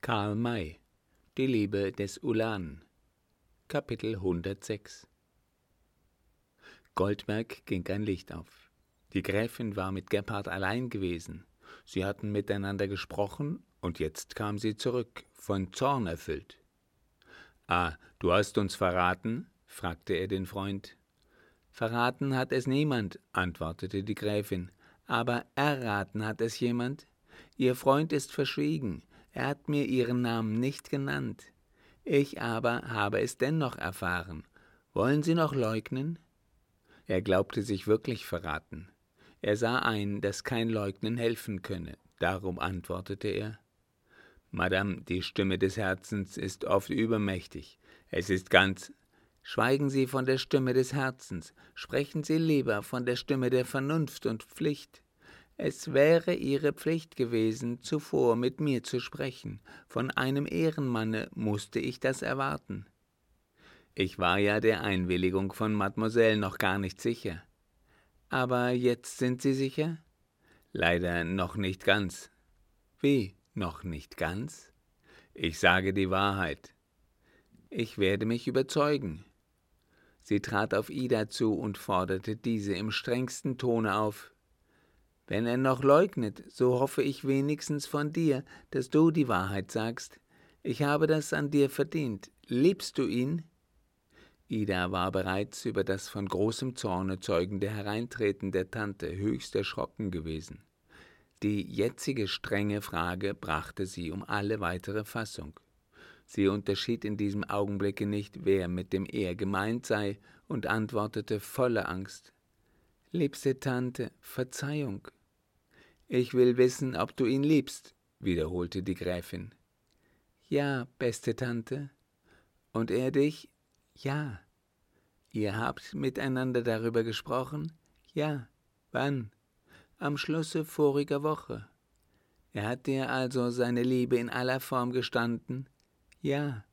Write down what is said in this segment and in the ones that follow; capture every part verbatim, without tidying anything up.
Karl May, Die Liebe des Ulan, Kapitel hundertsechs. Goldberg ging ein Licht auf. Die Gräfin war mit Gebhard allein gewesen. Sie hatten miteinander gesprochen, und jetzt kam sie zurück, von Zorn erfüllt. »Ah, du hast uns verraten?« fragte er den Freund. »Verraten hat es niemand«, antwortete die Gräfin, »aber erraten hat es jemand. Ihr Freund ist verschwiegen, er hat mir Ihren Namen nicht genannt. Ich aber habe es dennoch erfahren. Wollen Sie noch leugnen?« Er glaubte sich wirklich verraten. Er sah ein, dass kein Leugnen helfen könne. Darum antwortete er: »Madame, die Stimme des Herzens ist oft übermächtig. Es ist ganz...« »Schweigen Sie von der Stimme des Herzens. Sprechen Sie lieber von der Stimme der Vernunft und Pflicht. Es wäre Ihre Pflicht gewesen, zuvor mit mir zu sprechen. Von einem Ehrenmanne musste ich das erwarten.« »Ich war ja der Einwilligung von Mademoiselle noch gar nicht sicher.« »Aber jetzt sind Sie sicher?« »Leider noch nicht ganz.« »Wie, noch nicht ganz?« »Ich sage die Wahrheit.« »Ich werde mich überzeugen.« Sie trat auf Ida zu und forderte diese im strengsten Tone auf. »Wenn er noch leugnet, so hoffe ich wenigstens von dir, dass du die Wahrheit sagst. Ich habe das an dir verdient. Liebst du ihn?« Ida war bereits über das von großem Zorne zeugende Hereintreten der Tante höchst erschrocken gewesen. Die jetzige strenge Frage brachte sie um alle weitere Fassung. Sie unterschied in diesem Augenblicke nicht, wer mit dem Er gemeint sei, und antwortete voller Angst: »Liebste Tante, Verzeihung.« »Ich will wissen, ob du ihn liebst«, wiederholte die Gräfin. »Ja, beste Tante.« »Und er dich?« »Ja.« »Ihr habt miteinander darüber gesprochen?« »Ja.« »Wann?« »Am Schlusse voriger Woche.« »Er hat dir also seine Liebe in aller Form gestanden?« »Ja.«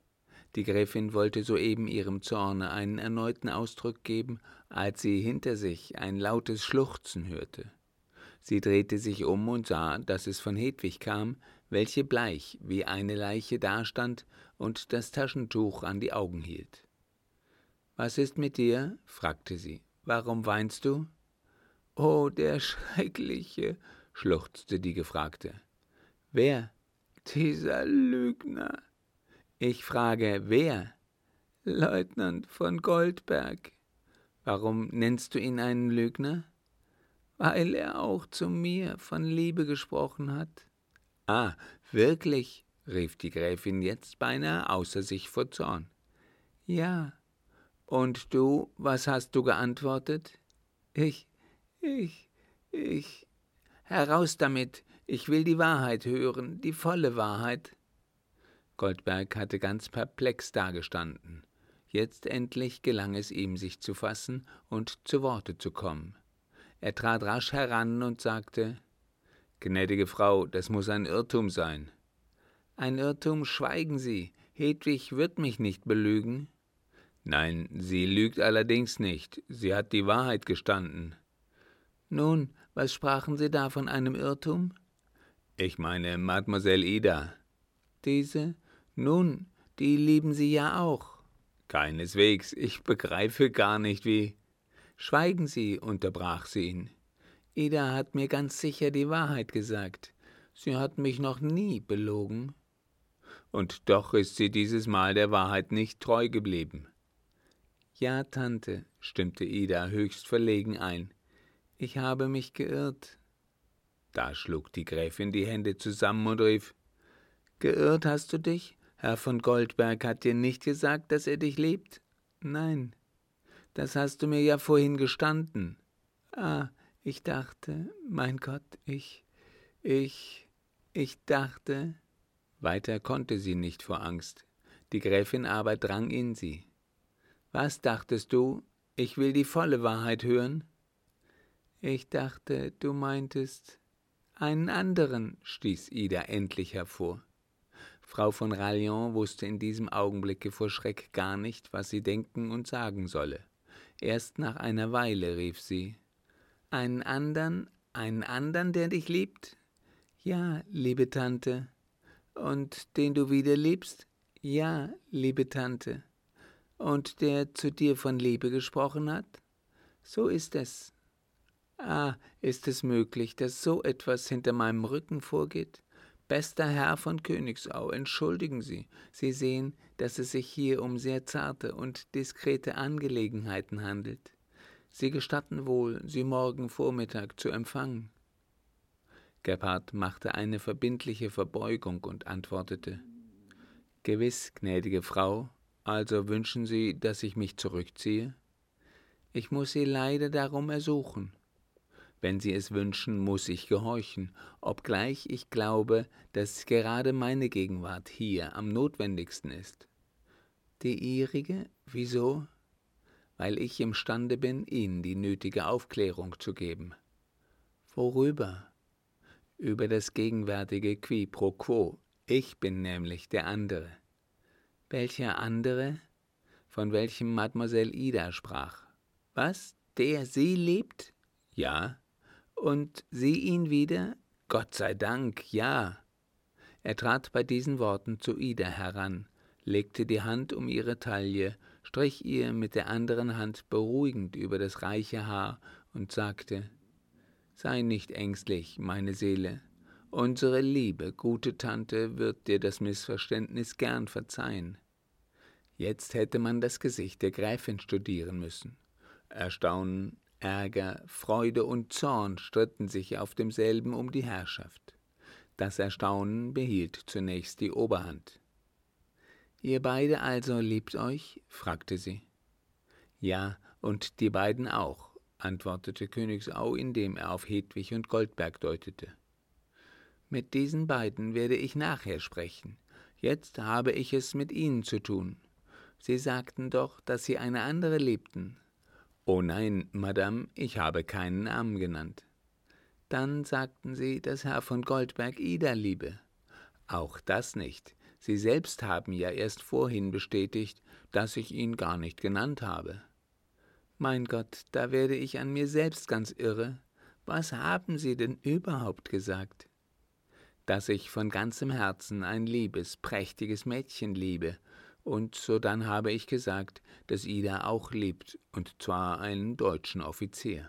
Die Gräfin wollte soeben ihrem Zorne einen erneuten Ausdruck geben, als sie hinter sich ein lautes Schluchzen hörte. Sie drehte sich um und sah, dass es von Hedwig kam, welche bleich wie eine Leiche dastand und das Taschentuch an die Augen hielt. »Was ist mit dir?« fragte sie. »Warum weinst du?« »Oh, der Schreckliche«, schluchzte die Gefragte. »Wer?« »Dieser Lügner.« »Ich frage, wer?« »Leutnant von Goldberg.« »Warum nennst du ihn einen Lügner?« »Weil er auch zu mir von Liebe gesprochen hat.« »Ah, wirklich?« rief die Gräfin jetzt beinahe außer sich vor Zorn. »Ja.« »Und du, was hast du geantwortet?« »Ich, ich, ich...« »Heraus damit! Ich will die Wahrheit hören, die volle Wahrheit.« Goldberg hatte ganz perplex dagestanden. Jetzt endlich gelang es ihm, sich zu fassen und zu Worte zu kommen. Er trat rasch heran und sagte: »Gnädige Frau, das muss ein Irrtum sein.« »Ein Irrtum, schweigen Sie. Hedwig wird mich nicht belügen.« »Nein, sie lügt allerdings nicht. Sie hat die Wahrheit gestanden.« »Nun, was sprachen Sie da von einem Irrtum?« »Ich meine Mademoiselle Ida.« »Diese? Nun, die lieben Sie ja auch.« »Keineswegs. Ich begreife gar nicht, wie...« »Schweigen Sie«, unterbrach sie ihn. »Ida hat mir ganz sicher die Wahrheit gesagt. Sie hat mich noch nie belogen.« »Und doch ist sie dieses Mal der Wahrheit nicht treu geblieben.« »Ja, Tante«, stimmte Ida höchst verlegen ein, »ich habe mich geirrt.« Da schlug die Gräfin die Hände zusammen und rief: »Geirrt hast du dich? Herr von Goldberg hat dir nicht gesagt, dass er dich liebt?« »Nein.« »Das hast du mir ja vorhin gestanden.« »Ah, ich dachte, mein Gott, ich, ich, ich dachte...« Weiter konnte sie nicht vor Angst. Die Gräfin aber drang in sie. »Was dachtest du? Ich will die volle Wahrheit hören.« »Ich dachte, du meintest einen anderen«, stieß Ida endlich hervor. Frau von Raillon wusste in diesem Augenblicke vor Schreck gar nicht, was sie denken und sagen solle. Erst nach einer Weile rief sie: »Einen andern, einen andern, der dich liebt?« »Ja, liebe Tante.« Und den du wieder liebst? Ja, liebe Tante. Und der zu dir von Liebe gesprochen hat? So ist es. Ah, ist es möglich, dass so etwas hinter meinem Rücken vorgeht? Bester Herr von Königsau, entschuldigen Sie, Sie sehen, dass es sich hier um sehr zarte und diskrete Angelegenheiten handelt. Sie gestatten wohl, Sie morgen Vormittag zu empfangen. Gebhard machte eine verbindliche Verbeugung und antwortete: »Gewiss, gnädige Frau, also wünschen Sie, dass ich mich zurückziehe? Ich muß Sie leider darum ersuchen. Wenn Sie es wünschen, muß ich gehorchen, obgleich ich glaube, dass gerade meine Gegenwart hier am notwendigsten ist.« »Die Ihrige? Wieso?« »Weil ich imstande bin, Ihnen die nötige Aufklärung zu geben.« »Worüber?« »Über das gegenwärtige Qui pro quo. Ich bin nämlich der andere.« »Welcher andere?« »Von welchem Mademoiselle Ida sprach.« »Was? Der sie liebt?« »Ja.« »Und sie ihn wieder?« »Gott sei Dank, ja.« Er trat bei diesen Worten zu Ida heran, legte die Hand um ihre Taille, strich ihr mit der anderen Hand beruhigend über das reiche Haar und sagte: »Sei nicht ängstlich, meine Seele. Unsere liebe, gute Tante wird dir das Missverständnis gern verzeihen.« Jetzt hätte man das Gesicht der Gräfin studieren müssen. Erstaunen, Ärger, Freude und Zorn stritten sich auf demselben um die Herrschaft. Das Erstaunen behielt zunächst die Oberhand. »Ihr beide also liebt euch?« fragte sie. »Ja, und die beiden auch«, antwortete Königsau, indem er auf Hedwig und Goldberg deutete. »Mit diesen beiden werde ich nachher sprechen. Jetzt habe ich es mit Ihnen zu tun. Sie sagten doch, dass Sie eine andere liebten.« »Oh nein, Madame, ich habe keinen Namen genannt.« »Dann sagten Sie, dass Herr von Goldberg Ida liebe.« »Auch das nicht. Sie selbst haben ja erst vorhin bestätigt, dass ich ihn gar nicht genannt habe.« »Mein Gott, da werde ich an mir selbst ganz irre. Was haben Sie denn überhaupt gesagt?« »Dass ich von ganzem Herzen ein liebes, prächtiges Mädchen liebe. Und sodann habe ich gesagt, dass Ida auch liebt, und zwar einen deutschen Offizier.«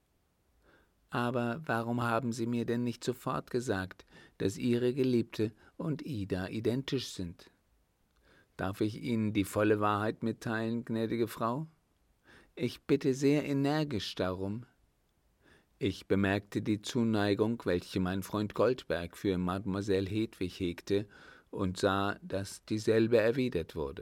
»Aber warum haben Sie mir denn nicht sofort gesagt, dass Ihre Geliebte und Ida identisch sind?« »Darf ich Ihnen die volle Wahrheit mitteilen, gnädige Frau?« »Ich bitte sehr energisch darum.« »Ich bemerkte die Zuneigung, welche mein Freund Goldberg für Mademoiselle Hedwig hegte, und sah, dass dieselbe erwidert wurde.«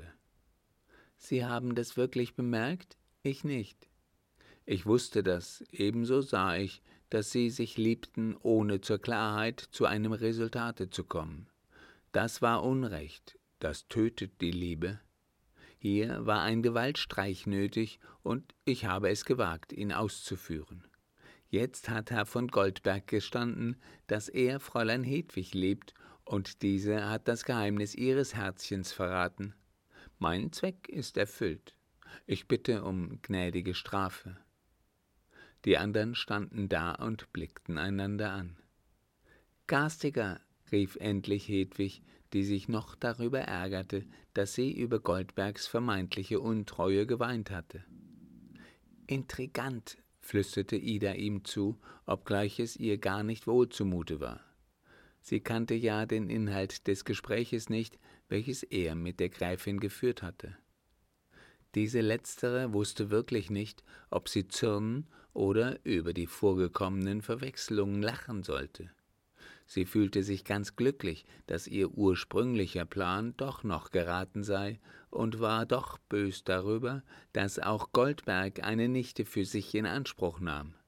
»Sie haben das wirklich bemerkt? Ich nicht.« »Ich wusste das, ebenso sah ich, dass Sie sich liebten, ohne zur Klarheit zu einem Resultate zu kommen. Das war Unrecht, das tötet die Liebe. Hier war ein Gewaltstreich nötig, und ich habe es gewagt, ihn auszuführen. Jetzt hat Herr von Goldberg gestanden, dass er Fräulein Hedwig liebt, und diese hat das Geheimnis ihres Herzchens verraten. Mein Zweck ist erfüllt. Ich bitte um gnädige Strafe.« Die anderen standen da und blickten einander an. »Garstiger«, rief endlich Hedwig, die sich noch darüber ärgerte, dass sie über Goldbergs vermeintliche Untreue geweint hatte. »Intrigant«, flüsterte Ida ihm zu, obgleich es ihr gar nicht wohl zumute war. Sie kannte ja den Inhalt des Gespräches nicht, welches er mit der Gräfin geführt hatte. Diese letztere wusste wirklich nicht, ob sie zürnen oder über die vorgekommenen Verwechslungen lachen sollte. Sie fühlte sich ganz glücklich, dass ihr ursprünglicher Plan doch noch geraten sei, und war doch bös darüber, dass auch Goldberg eine Nichte für sich in Anspruch nahm.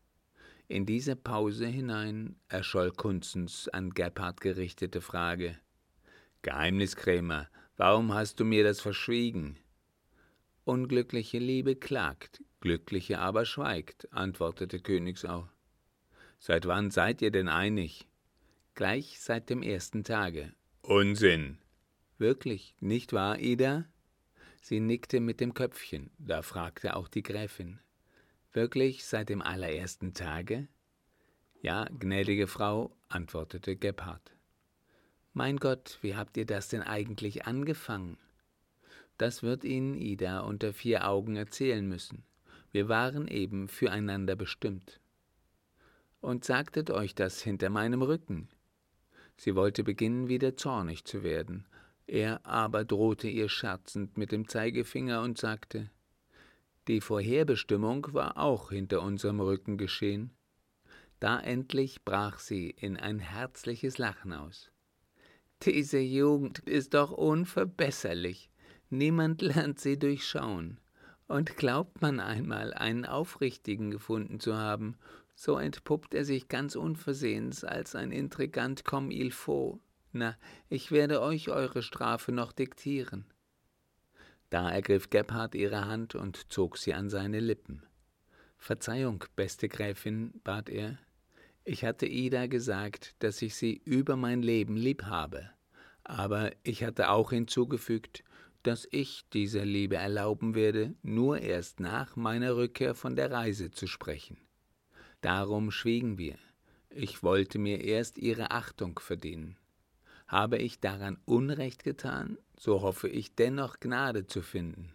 In diese Pause hinein erscholl Kunzens an Gebhard gerichtete Frage: »Geheimniskrämer, warum hast du mir das verschwiegen?« »Unglückliche Liebe klagt, glückliche aber schweigt«, antwortete Königsau. »Seit wann seid ihr denn einig?« »Gleich seit dem ersten Tage.« »Unsinn!« »Wirklich, nicht wahr, Ida?« Sie nickte mit dem Köpfchen, da fragte auch die Gräfin: »Wirklich seit dem allerersten Tage?« »Ja, gnädige Frau«, antwortete Gebhard. »Mein Gott, wie habt ihr das denn eigentlich angefangen?« Das wird Ihnen Ida unter vier Augen erzählen müssen. Wir waren eben füreinander bestimmt. »Und sagtet euch das hinter meinem Rücken?« Sie wollte beginnen, wieder zornig zu werden. Er aber drohte ihr scherzend mit dem Zeigefinger und sagte, »Die Vorherbestimmung war auch hinter unserem Rücken geschehen.« Da endlich brach sie in ein herzliches Lachen aus. »Diese Jugend ist doch unverbesserlich. Niemand lernt sie durchschauen. Und glaubt man einmal, einen Aufrichtigen gefunden zu haben, so entpuppt er sich ganz unversehens als ein Intrigant comme il faut. Na, ich werde euch eure Strafe noch diktieren.« Da ergriff Gebhard ihre Hand und zog sie an seine Lippen. »Verzeihung, beste Gräfin«, bat er, »ich hatte Ida gesagt, dass ich sie über mein Leben lieb habe, aber ich hatte auch hinzugefügt, dass ich dieser Liebe erlauben werde, nur erst nach meiner Rückkehr von der Reise zu sprechen. Darum schwiegen wir. Ich wollte mir erst ihre Achtung verdienen. Habe ich daran Unrecht getan, so hoffe ich dennoch Gnade zu finden.«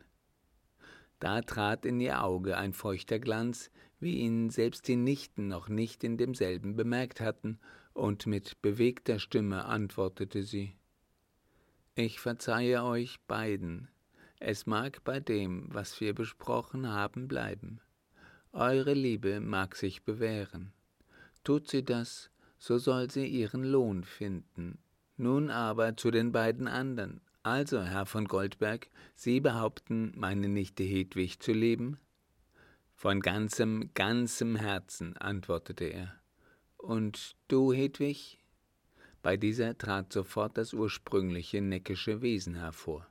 Da trat in ihr Auge ein feuchter Glanz, wie ihn selbst die Nichten noch nicht in demselben bemerkt hatten, und mit bewegter Stimme antwortete sie, »Ich verzeihe euch beiden. Es mag bei dem, was wir besprochen haben, bleiben. Eure Liebe mag sich bewähren. Tut sie das, so soll sie ihren Lohn finden. Nun aber zu den beiden anderen. Also, Herr von Goldberg, Sie behaupten, meine Nichte Hedwig zu lieben?« »Von ganzem, ganzem Herzen«, antwortete er. »Und du, Hedwig?« Bei dieser trat sofort das ursprüngliche neckische Wesen hervor.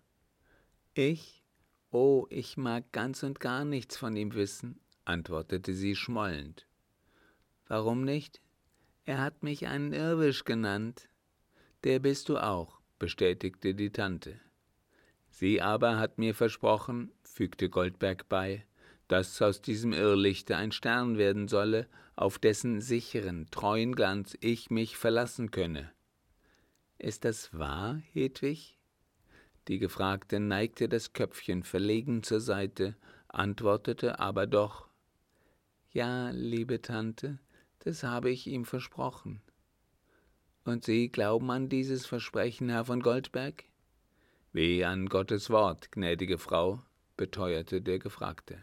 »Ich? Oh, ich mag ganz und gar nichts von ihm wissen«, antwortete sie schmollend. »Warum nicht? Er hat mich einen Irrwisch genannt.« »Der bist du auch«, bestätigte die Tante. »Sie aber hat mir versprochen«, fügte Goldberg bei, »dass aus diesem Irrlichte ein Stern werden solle, auf dessen sicheren, treuen Glanz ich mich verlassen könne.« »Ist das wahr, Hedwig?« Die Gefragte neigte das Köpfchen verlegen zur Seite, antwortete aber doch, »Ja, liebe Tante, das habe ich ihm versprochen.« »Und Sie glauben an dieses Versprechen, Herr von Goldberg?« »Wie an Gottes Wort, gnädige Frau«, beteuerte der Gefragte.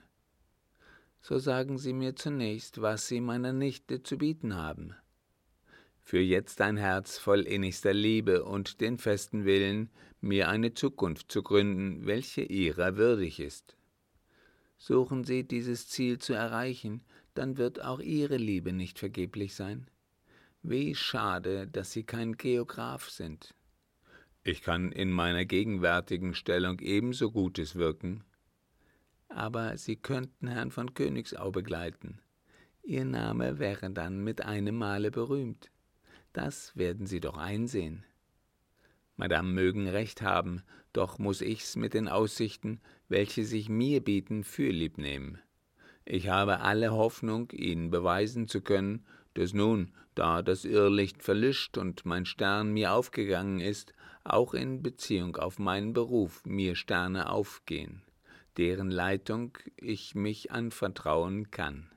»So sagen Sie mir zunächst, was Sie meiner Nichte zu bieten haben.« »Für jetzt ein Herz voll innigster Liebe und den festen Willen, mir eine Zukunft zu gründen, welche Ihrer würdig ist.« »Suchen Sie dieses Ziel zu erreichen, dann wird auch Ihre Liebe nicht vergeblich sein. Wie schade, dass Sie kein Geograph sind.« »Ich kann in meiner gegenwärtigen Stellung ebenso Gutes wirken.« »Aber Sie könnten Herrn von Königsau begleiten. Ihr Name wäre dann mit einem Male berühmt. Das werden Sie doch einsehen.« »Madame mögen recht haben, doch muß ich's mit den Aussichten, welche sich mir bieten, fürlieb nehmen. Ich habe alle Hoffnung, Ihnen beweisen zu können, dass nun, da das Irrlicht verlischt und mein Stern mir aufgegangen ist, auch in Beziehung auf meinen Beruf mir Sterne aufgehen, deren Leitung ich mich anvertrauen kann.«